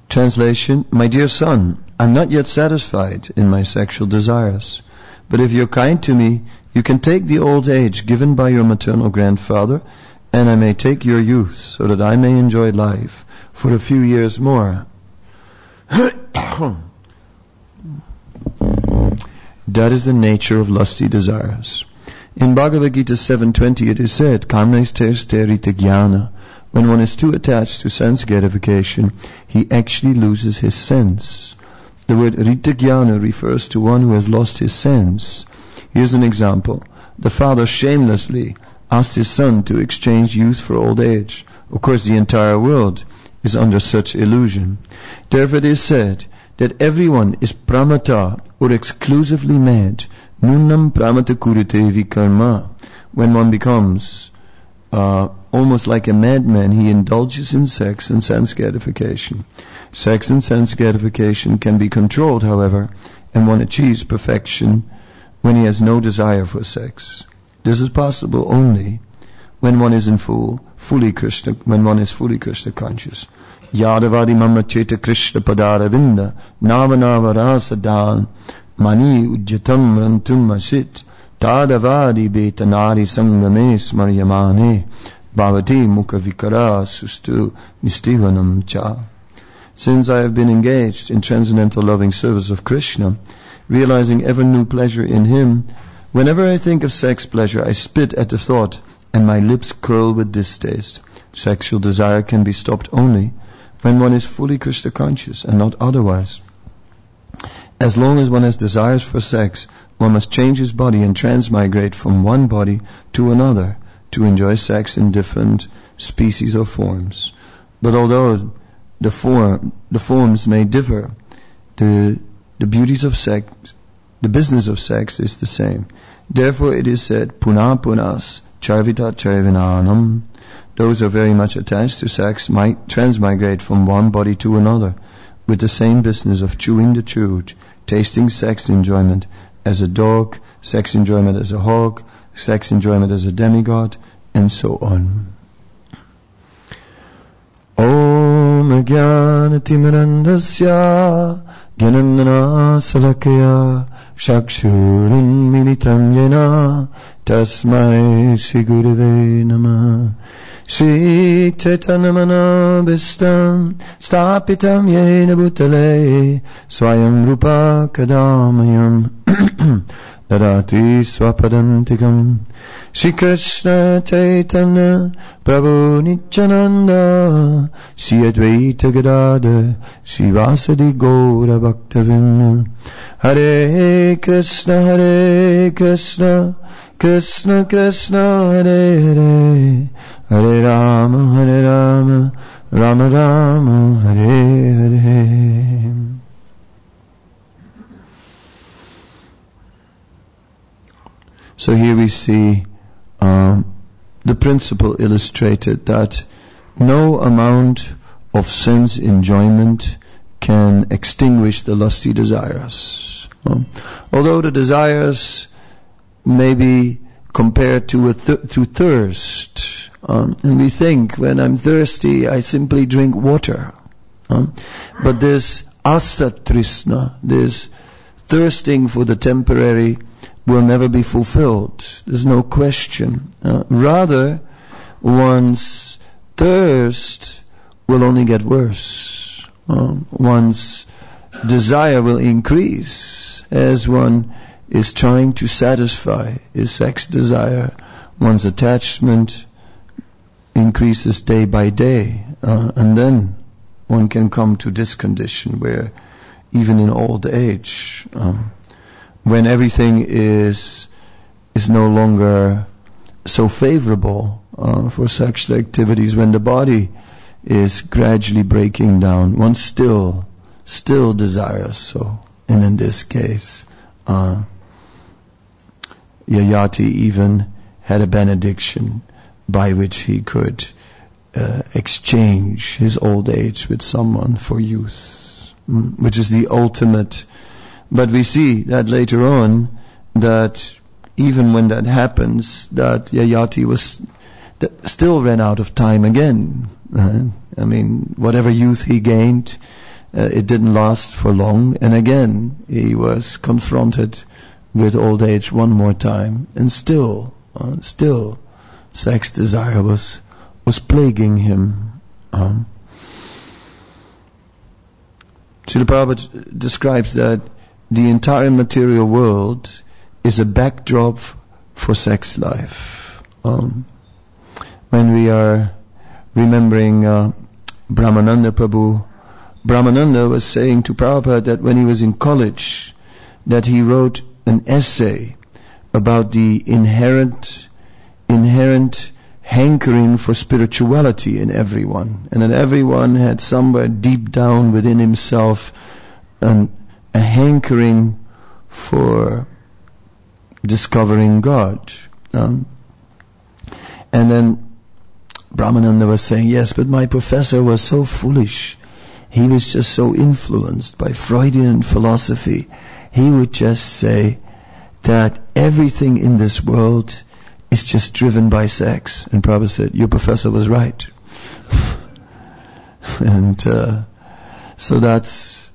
Translation: My dear son, I'm not yet satisfied in my sexual desires, but if you're kind to me, you can take the old age given by your maternal grandfather, and I may take your youth, so that I may enjoy life for a few years more. That is the nature of lusty desires. In Bhagavad Gita 7.20 it is said, Karmaisthirste rita jnana. When one is too attached to sense gratification, he actually loses his sense. The word rita jnana refers to one who has lost his sense. Here's an example. The father shamelessly asked his son to exchange youth for old age. Of course, the entire world is under such illusion. Therefore it is said that everyone is pramata, or exclusively mad. Nunnam pramata kurite vikarma. When one becomes almost like a madman, he indulges in sex and sense gratification. Sex and sense gratification can be controlled, however, and one achieves perfection when he has no desire for sex. This is possible only when one is fully Krishna conscious. Yadavadi mama cheta Krishna padara vinda navanava rasadal mani ujjatam rantum asit tadavadi betanari sangame smaryamane bhavati mukha vikara sustu nistivanam cha. Since I have been engaged in transcendental loving service of Krishna, realizing ever new pleasure in him, whenever I think of sex pleasure, I spit at the thought, and my lips curl with distaste. Sexual desire can be stopped only when one is fully Krishna conscious and not otherwise. As long as one has desires for sex, one must change his body and transmigrate from one body to another to enjoy sex in different species or forms. But although the forms may differ, the beauties of sex, the business of sex is the same. Therefore it is said, Puna punas charvita charvinanam. Those who are very much attached to sex might transmigrate from one body to another with the same business of chewing the chewed, tasting sex enjoyment as a dog, sex enjoyment as a hog, sex enjoyment as a demigod, and so on. Om Jnanatimirandasya Jnanandana Salakaya Shakshurin Militam Yena Tasmai Shri Gurave Namah. Shri Chaitanya Bhistam Stapitam Yena Bhutale Swayam Rupa Kadamayam Dadati Swapadantikam. Shri Krishna Chaitanya Prabhu Nityananda Shri Advaita Gadadhar Shri Vasadi Gaura Bhaktavinda. Hare Krishna Krishna Krishna Hare Hare, Hare Rama Rama Rama Hare Hare. So here we see the principle illustrated that no amount of sense enjoyment can extinguish the lusty desires. Although the desires may be compared to thirst, and we think when I'm thirsty I simply drink water. But this asatrisna, this thirsting for the temporary, will never be fulfilled. There's no question. Rather, one's thirst will only get worse. One's desire will increase as one is trying to satisfy his sex desire. One's attachment increases day by day, and then one can come to this condition where even in old age, when everything is no longer so favorable for sexual activities, when the body is gradually breaking down, one still desires so. And in this case, Yayati even had a benediction by which he could exchange his old age with someone for youth, which is the ultimate. But we see that later on, that even when that happens, that Yayati still ran out of time again. I mean, whatever youth he gained, it didn't last for long, and again he was confronted with old age one more time, and still sex desire was plaguing him. Srila Prabhupada describes that the entire material world is a backdrop for sex life. When we are remembering Brahmananda Prabhu, Brahmananda was saying to Prabhupada that when he was in college, that he wrote an essay about the inherent hankering for spirituality in everyone, and that everyone had somewhere deep down within himself a hankering for discovering God. And then Brahmananda was saying, yes, but my professor was so foolish. He was just so influenced by Freudian philosophy. He would just say that everything in this world is just driven by sex. And Prabhupada said, your professor was right. And so that's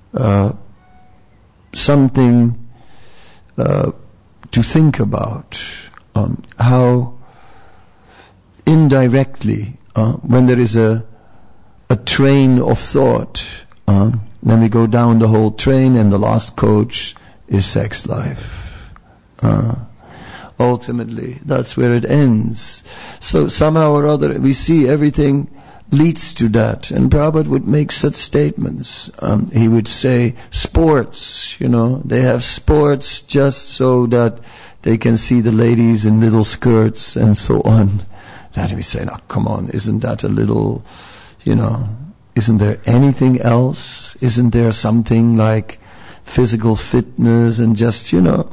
something to think about, how indirectly, when there is a train of thought, then we go down the whole train, and the last coach is sex life. Ultimately, that's where it ends. So somehow or other, we see everything leads to that. And Prabhupada would make such statements. He would say, sports, they have sports just so that they can see the ladies in little skirts and so on. That we say, no, come on, isn't that a little, isn't there anything else? Isn't there something like physical fitness and just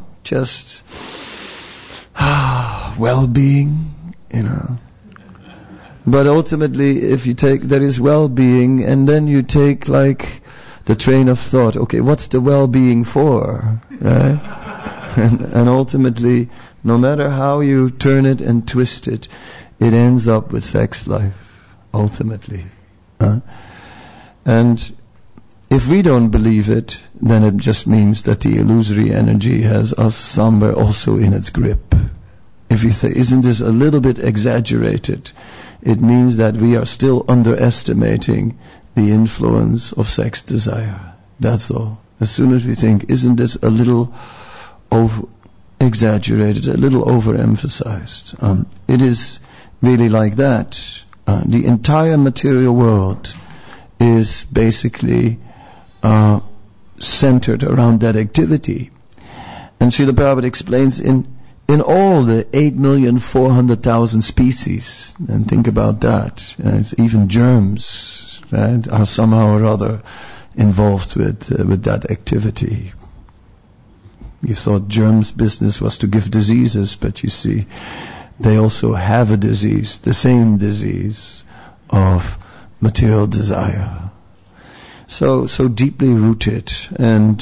well-being, But ultimately, if you take, there is well-being, and then you take like the train of thought, okay, what's the well-being for? Right? and ultimately, no matter how you turn it and twist it, it ends up with sex life, ultimately. And if we don't believe it, then it just means that the illusory energy has us somewhere also in its grip. If you say, isn't this a little bit exaggerated? It means that we are still underestimating the influence of sex desire. That's all. As soon as we think, isn't this a little exaggerated, a little overemphasized? It is really like that. The entire material world is basically centered around that activity. And Srila Prabhupada explains in all the 8,400,000 species, and think about that, it's even germs, right, are somehow or other involved with that activity. You thought germs' business was to give diseases, but you see, they also have a disease, the same disease of material desire. So deeply rooted, and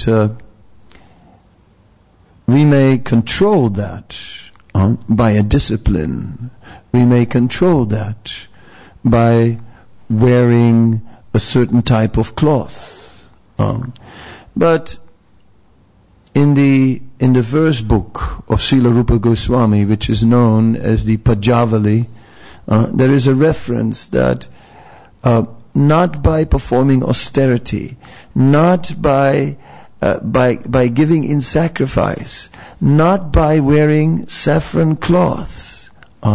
we may control that by a discipline. We may control that by wearing a certain type of cloth. But in the verse book of Srila Rupa Goswami, which is known as the Pajavali, there is a reference that not by performing austerity, not by giving in sacrifice, not by wearing saffron cloths,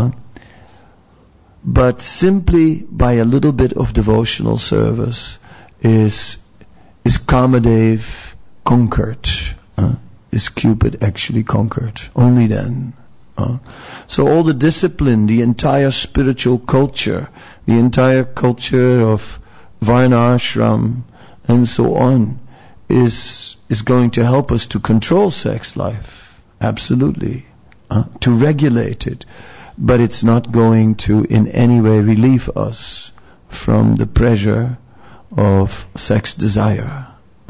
but simply by a little bit of devotional service is Kamadev conquered. Is Cupid actually conquered? Only then. So all the discipline, the entire spiritual culture, the entire culture of Varnashram and so on, is going to help us to control sex life, absolutely, to regulate it, but it's not going to in any way relieve us from the pressure of sex desire.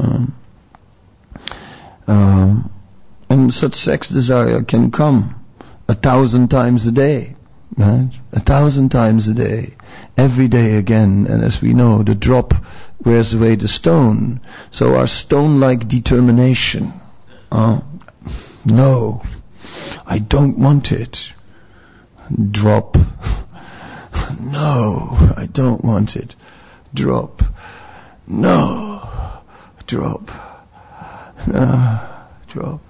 And such sex desire can come 1,000 times a day, right? 1,000 times a day, every day again. And as we know, the drop wears away the stone. So our stone-like determination, no, I don't want it. Drop. No, I don't want it. Drop. No. Drop. Drop.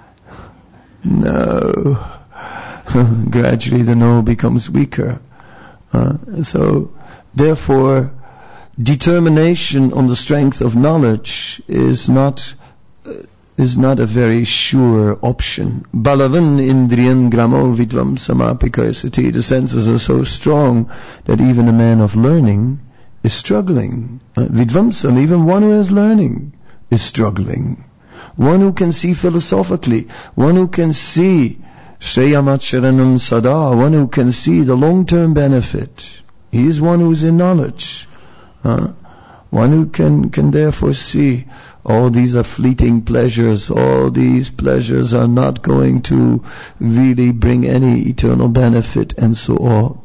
No. Gradually the no becomes weaker. So, therefore, determination on the strength of knowledge is not a very sure option. Balavan indriyan gramo vidvam samapikasati. The senses are so strong that even a man of learning is struggling. Vidvamsam, even one who is learning, is struggling. One who can see philosophically, one who can see Shreyamacharanam Sada, one who can see the long-term benefit. He is one who is in knowledge. One who can therefore see all these are fleeting pleasures, all these pleasures are not going to really bring any eternal benefit, and so on.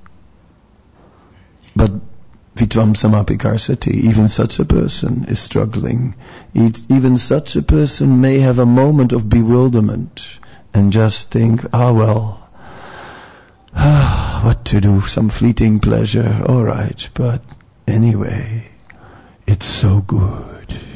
But Vitvam Samapikarsati, even such a person is struggling. Even such a person may have a moment of bewilderment and just think, what to do, some fleeting pleasure, alright, but anyway, it's so good.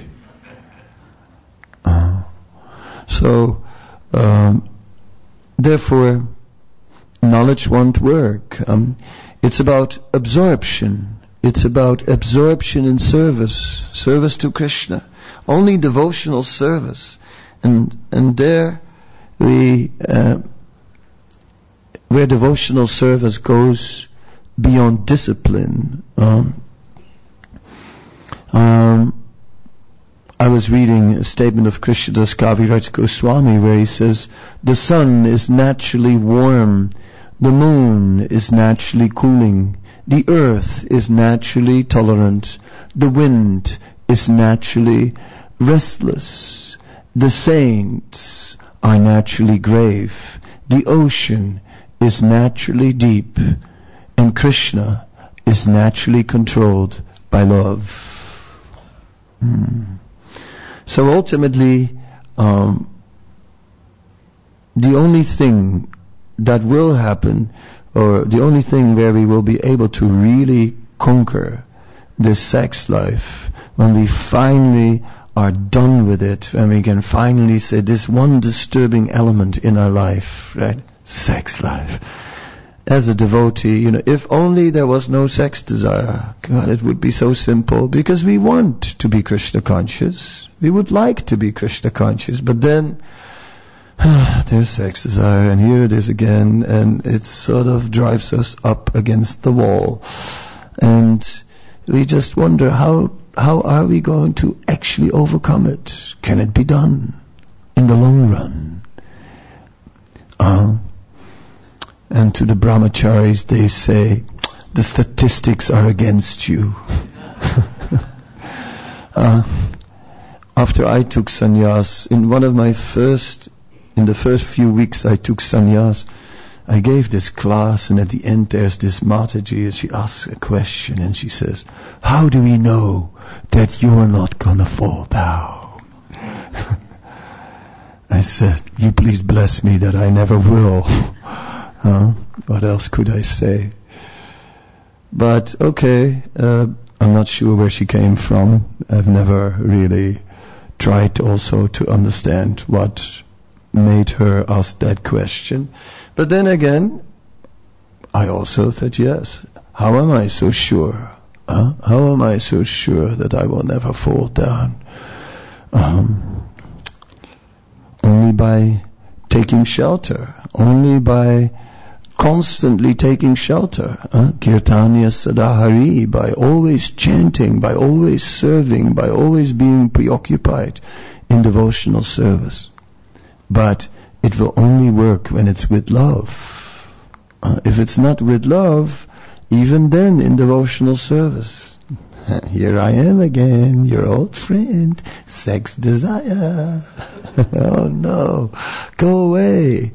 Therefore, knowledge won't work. It's about absorption. It's about absorption in service to Krishna. Only devotional service. And there where devotional service goes beyond discipline. I was reading a statement of Krishnadas Kaviraj Goswami where he says, the sun is naturally warm, the moon is naturally cooling, the earth is naturally tolerant, the wind is naturally restless, the saints are naturally grave, the ocean is naturally deep, and Krishna is naturally controlled by love. So ultimately, the only thing that will happen, or the only thing where we will be able to really conquer this sex life, when we finally are done with it, when we can finally say this one disturbing element in our life, right? Sex life. As a devotee, if only there was no sex desire, God, it would be so simple, because we want to be Krishna conscious. We would like to be Krishna conscious, but then there's sex desire, and here it is again, and it sort of drives us up against the wall. And we just wonder, how are we going to actually overcome it? Can it be done in the long run? And to the brahmacharis they say, the statistics are against you. After I took sannyas, in the first few weeks I took sannyas, I gave this class, and at the end there's this Mataji, and she asks a question, and she says, how do we know that you're not gonna fall down? I said, you please bless me that I never will. What else could I say? But okay, I'm not sure where she came from. I've never really tried also to understand what made her ask that question. But then again, I also thought, yes, how am I so sure? How am I so sure that I will never fall down? Only by taking shelter, only by constantly taking shelter. Kirtanya Sadahari, by always chanting, by always serving, by always being preoccupied in devotional service. But it will only work when it's with love. If it's not with love, even then in devotional service, here I am again, your old friend, sex desire. Oh no, go away.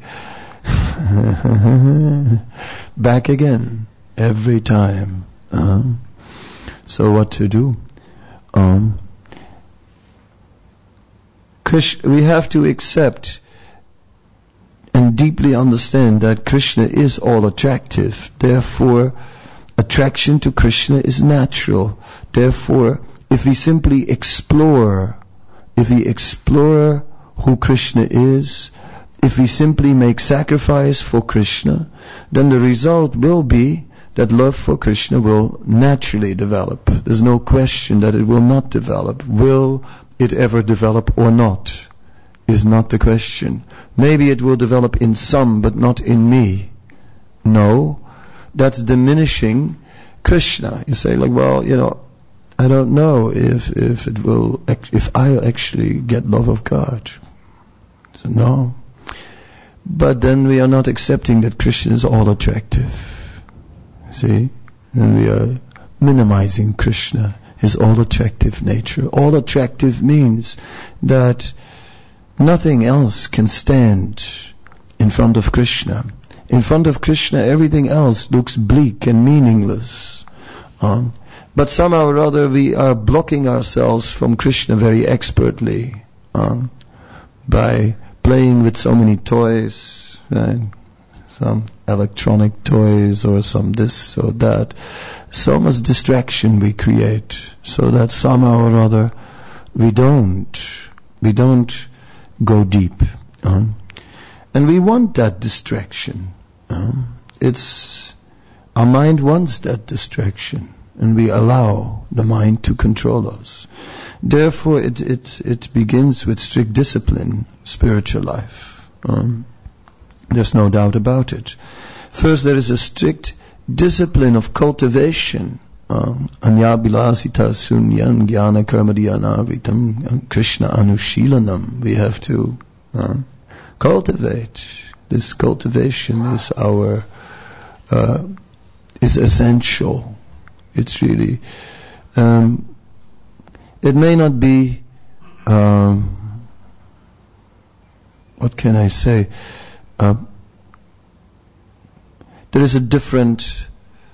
Back again, every time. So what to do? We have to accept and deeply understand that Krishna is all attractive. Therefore, attraction to Krishna is natural. Therefore, if we simply explore who Krishna is, if we simply make sacrifice for Krishna, then the result will be that love for Krishna will naturally develop. There's no question that it will not develop. Will it ever develop or not is not the question. Maybe it will develop in some, but not in me. No, that's diminishing Krishna. You say, like, well, I don't know if I'll actually get love of God. So no. But then we are not accepting that Krishna is all attractive. See? And we are minimizing Krishna, his all attractive nature. All attractive means that nothing else can stand in front of Krishna. In front of Krishna, everything else looks bleak and meaningless. But somehow or other we are blocking ourselves from Krishna very expertly by playing with so many toys, right? Some electronic toys or some this or that. So much distraction we create so that somehow or other we don't go deep. And we want that distraction. Our mind wants that distraction, and we allow the mind to control us. Therefore, it begins with strict discipline, spiritual life. There's no doubt about it. First, there is a strict discipline of cultivation. Anyabilasita sunyan jnana karmadhyanavitam Krishna anushilanam. We have to cultivate. This cultivation is is essential. It's really, it may not be, what can I say? There is a different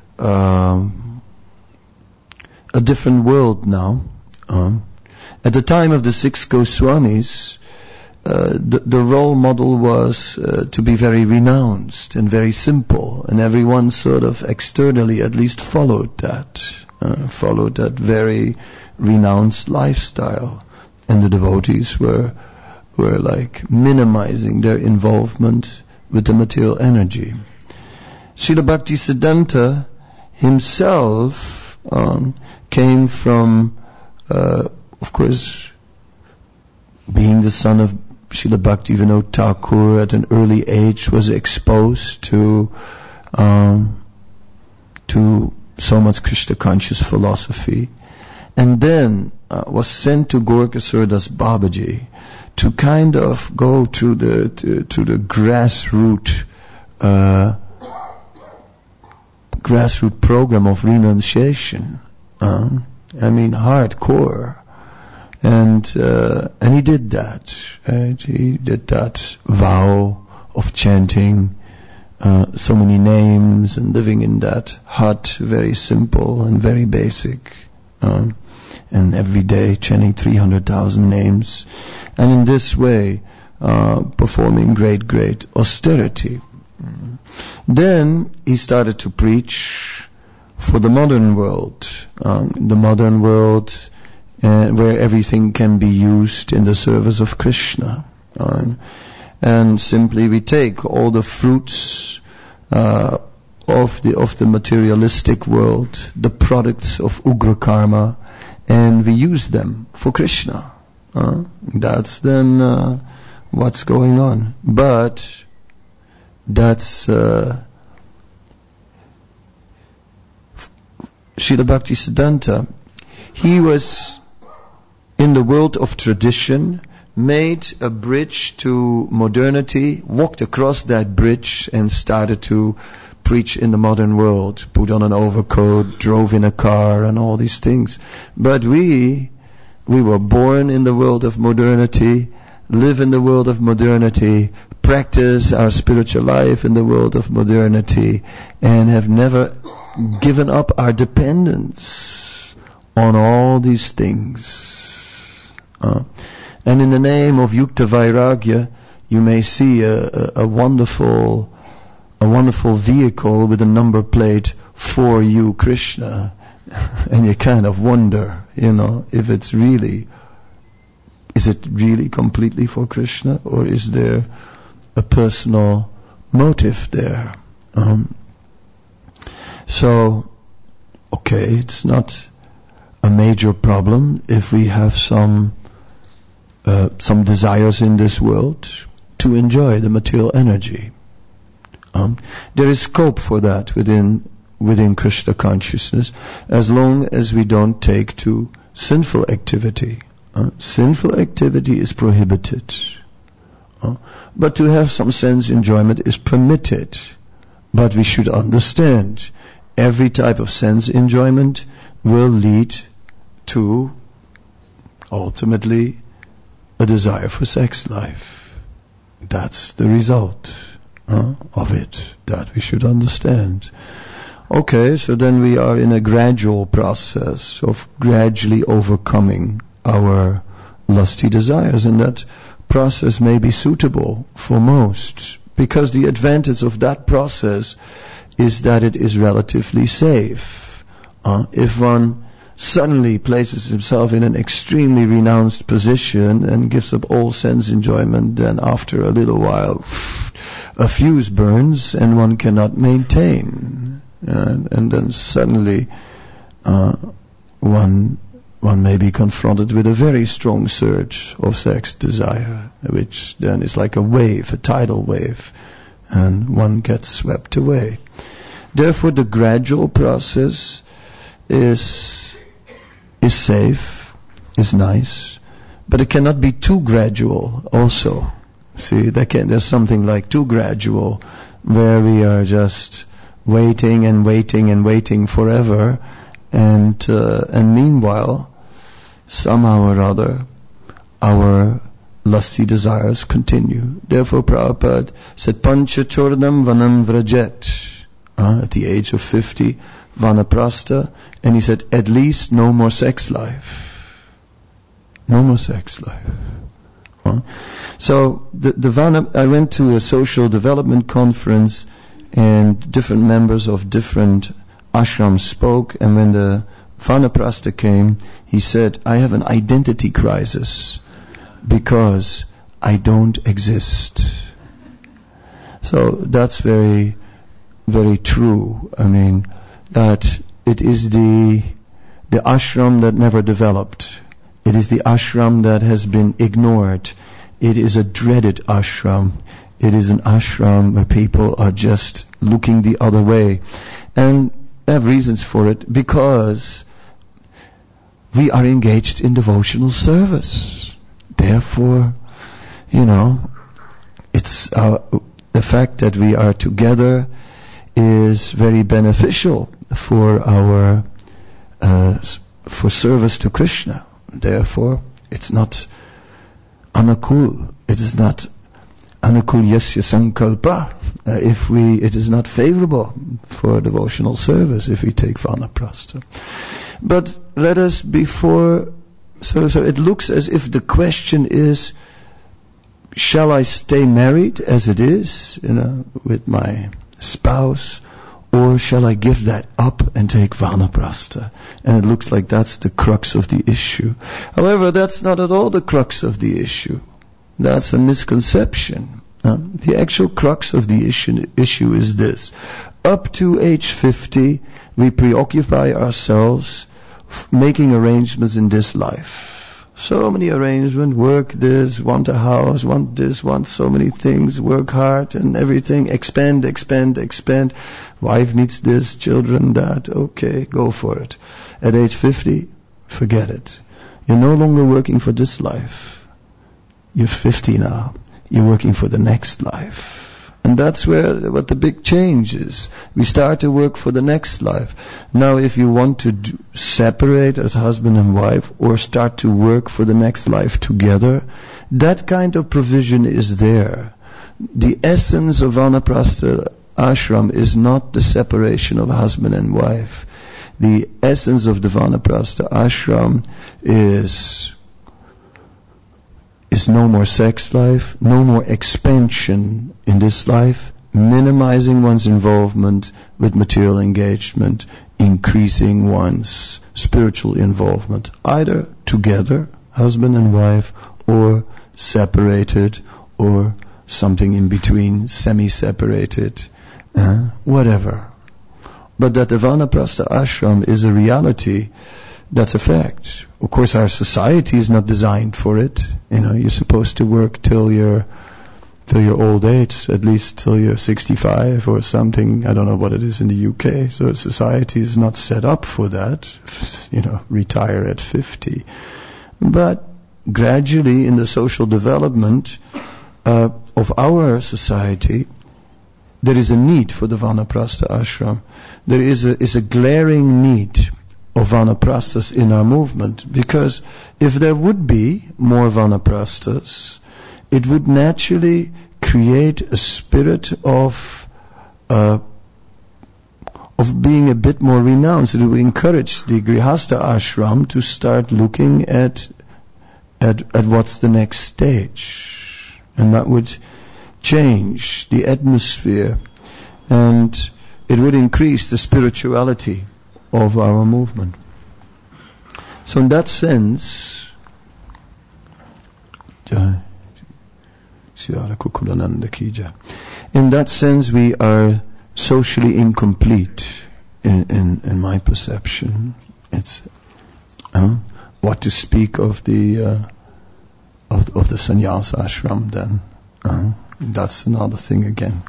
world now. At the time of the six Goswamis, the role model was to be very renounced and very simple, and everyone sort of externally at least followed that very renounced lifestyle, and the devotees were like minimizing their involvement with the material energy. Srila Bhaktisiddhanta himself came from, of course, being the son of Srila Bhaktivinoda Thakur at an early age, was exposed to so much Krishna conscious philosophy, and then was sent to Gorkasur Das Babaji to kind of go to the grassroots program of renunciation. Hardcore. And he did that. Right? He did that vow of chanting so many names and living in that hut, very simple and very basic, and every day chanting 300,000 names, and in this way performing great austerity. Then he started to preach for the modern world, where everything can be used in the service of Krishna. And simply we take all the fruits of the materialistic world, the products of Ugra Karma, and we use them for Krishna. That's then what's going on. But that's Srila Bhaktisiddhanta. He was in the world of tradition, made a bridge to modernity, walked across that bridge and started to preach in the modern world, put on an overcoat, drove in a car and all these things. But we were born in the world of modernity, live in the world of modernity, practice our spiritual life in the world of modernity, and have never given up our dependence on all these things. And in the name of Yukta Vairagya, you may see a wonderful vehicle with a number plate for you, Krishna. And you kind of wonder, if is it really completely for Krishna, or is there a personal motive there? So, okay, it's not a major problem if we have some desires in this world to enjoy the material energy. There is scope for that within Krishna consciousness, as long as we don't take to sinful activity. Sinful activity is prohibited. But to have some sense enjoyment is permitted. But we should understand, every type of sense enjoyment will lead to, ultimately, a desire for sex life. That's the result of it, that we should understand. Okay, so then we are in a gradual process of gradually overcoming our lusty desires, and that process may be suitable for most, because the advantage of that process is that it is relatively safe. If one suddenly places himself in an extremely renounced position and gives up all sense enjoyment, then after a little while a fuse burns and one cannot maintain. And then suddenly one may be confronted with a very strong surge of sex desire, which then is like a wave, a tidal wave, and one gets swept away. Therefore, the gradual process is safe, is nice, but it cannot be too gradual also. See, there's something like too gradual, where we are just waiting and waiting and waiting forever, and meanwhile, somehow or other, our lusty desires continue. Therefore, Prabhupada said, Panchachordam Vanam Vrajet. At the age of 50, Vanaprastha, and he said, at least no more sex life. No more sex life. So the Vana, I went to a social development conference, and different members of different ashrams spoke, and when the Vanaprastha came, he said, I have an identity crisis because I don't exist. So that's very, very true. I mean, that it is the ashram that never developed. It is the ashram that has been ignored. It is a dreaded ashram. It is an ashram where people are just looking the other way. And I have reasons for it, because we are engaged in devotional service. Therefore, it's the fact that we are together is very beneficial for our for service to Krishna. Therefore, it's not anukul. It is not anukul yasya sankalpa. It is not favorable for devotional service if we take Vanaprastha. But let us so it looks as if the question is, shall I stay married as it is, with my spouse, or shall I give that up and take Vanaprastha? And it looks like that's the crux of the issue. However, that's not at all the crux of the issue. That's a misconception. The actual crux of the issue is this. Up to age 50, we preoccupy ourselves making arrangements in this life. So many arrangements, work this, want a house, want this, want so many things, work hard and everything, expand. Wife needs this, children that, okay, go for it. At age 50, forget it. You're no longer working for this life. You're 50 now. You're working for the next life. And that's what the big change is. We start to work for the next life. Now, if you want to separate as husband and wife, or start to work for the next life together, that kind of provision is there. The essence of Vanaprastha ashram is not the separation of husband and wife. the essence of the Vanaprastha ashram is no more sex life, no more expansion in this life, minimizing one's involvement with material engagement, increasing one's spiritual involvement, either together, husband and wife, or separated, or something in between, semi-separated, whatever. But that the Vanaprastha ashram is a reality, that's a fact. Of course, our society is not designed for it. You're supposed to work till your old age, at least till you're 65 or something. I don't know what it is in the UK. So society is not set up for that. Retire at 50. But gradually, in the social development of our society, there is a need for the Vanaprastha ashram. There is a glaring need of Vanaprasthas in our movement, because if there would be more Vanaprasthas, it would naturally create a spirit of being a bit more renounced. It would encourage the Grihastha ashram to start looking at what's the next stage, and that would change the atmosphere, and it would increase the spirituality of our movement. So in that sense, we are socially incomplete in my perception. It's what to speak of the sannyasa ashram then. That's another thing again.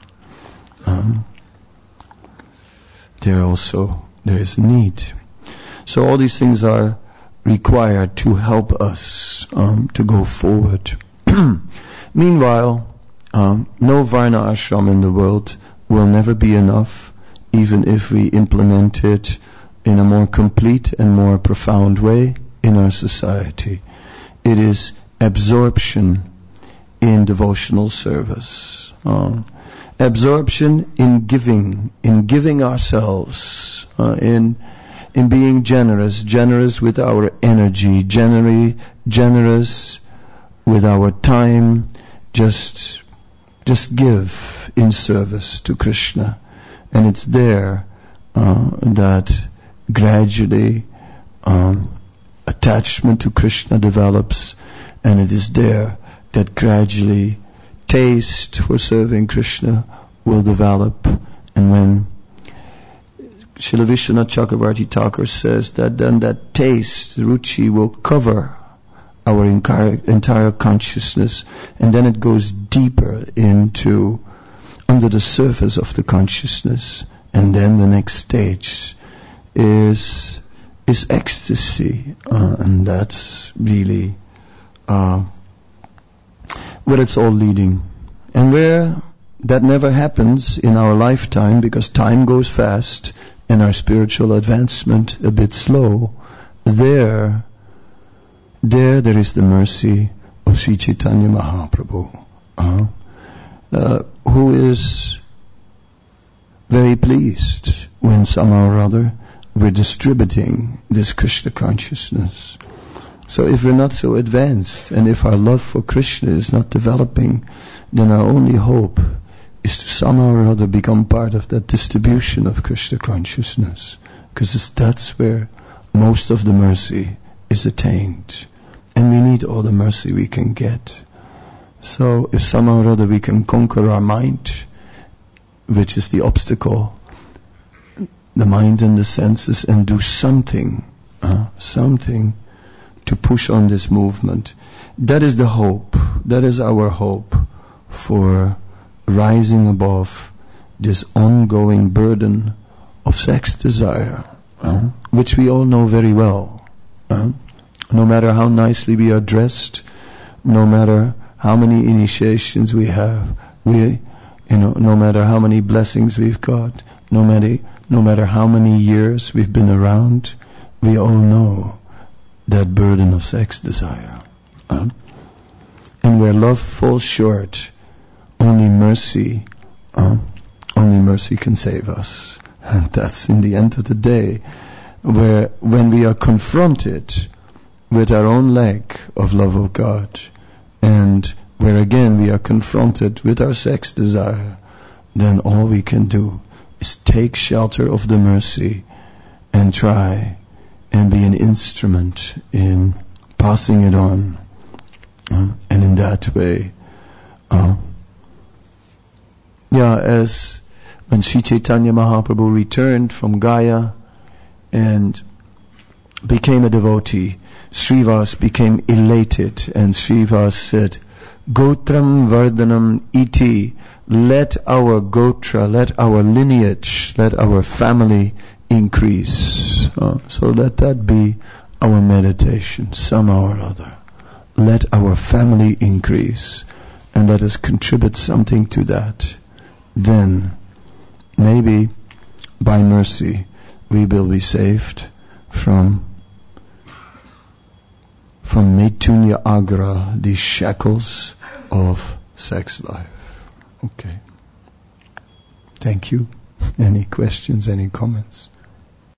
There is a need. So all these things are required to help us to go forward. Meanwhile, no Varna ashram in the world will never be enough, even if we implement it in a more complete and more profound way in our society. It is absorption in devotional service, absorption in giving ourselves, in being generous with our energy, generous with our time, just give in service to Krishna. And it's there that gradually attachment to Krishna develops, and it is there that gradually taste for serving Krishna will develop. And when Srila Vishwanath Chakravarti Thakur says that then that taste, ruchi, will cover our entire consciousness, and then it goes deeper into under the surface of the consciousnness, and then the next stage is ecstasy, and that's really where it's all leading. And where that never happens in our lifetime, because time goes fast and our spiritual advancement a bit slow, there is the mercy of Sri Chaitanya Mahaprabhu, who is very pleased when somehow or other we're distributing this Krishna consciousness. So if we're not so advanced, and if our love for Krishna is not developing, then our only hope is to somehow or other become part of that distribution of Krishna consciousness, because that's where most of the mercy is attained, and we need all the mercy we can get. So if somehow or other we can conquer our mind, which is the obstacle, the mind and the senses, and do something to push on this movement, that is the hope. That is our hope for rising above this ongoing burden of sex desire, which we all know very well. No matter how nicely we are dressed, no matter how many initiations we have, no matter how many blessings we've got, no matter how many years we've been around, we all know that burden of sex desire. And where love falls short, only mercy can save us. And that's, in the end of the day, where when we are confronted with our own lack of love of God, and where again we are confronted with our sex desire, then all we can do is take shelter of the mercy and try and be an instrument in passing it on. And in that way, as when Sri Chaitanya Mahaprabhu returned from Gaya and became a devotee, Srivas became elated, and Srivas said, Gotram Vardhanam iti, let our gotra, let our lineage, let our family increase. So let that be our meditation, somehow or other. Let our family increase, and let us contribute something to that. Then, maybe, by mercy, we will be saved from Maitunya Agra, the shackles of sex life. Okay. Thank you. Any questions, any comments?